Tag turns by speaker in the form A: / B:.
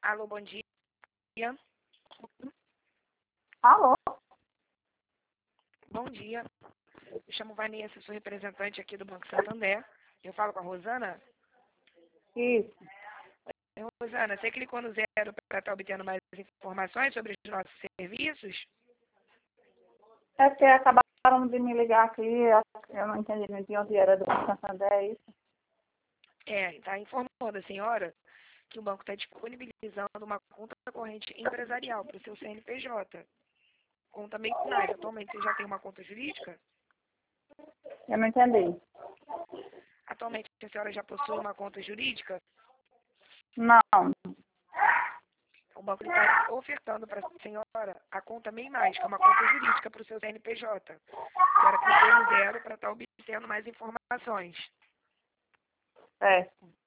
A: Alô, bom dia.
B: Alô?
A: Bom dia. Me chamo Vanessa, sou representante aqui do Banco Santander. Eu falo com a Rosana.
B: Isso.
A: Rosana, você clicou no zero para estar obtendo mais informações sobre os nossos serviços?
B: É porque acabaram de me ligar aqui, eu não entendi muito de onde era do Banco Santander, é isso?
A: Está informando a senhora que o banco está disponibilizando uma conta corrente empresarial para o seu CNPJ. Conta mensais. Atualmente você já tem uma conta jurídica?
B: Eu não entendi.
A: Atualmente a senhora já possui uma conta jurídica?
B: Não.
A: O banco está ofertando para a senhora a conta MEI+, que é uma conta jurídica para o seu CNPJ. A senhora clicou no zero para estar obtendo mais informações.
B: É.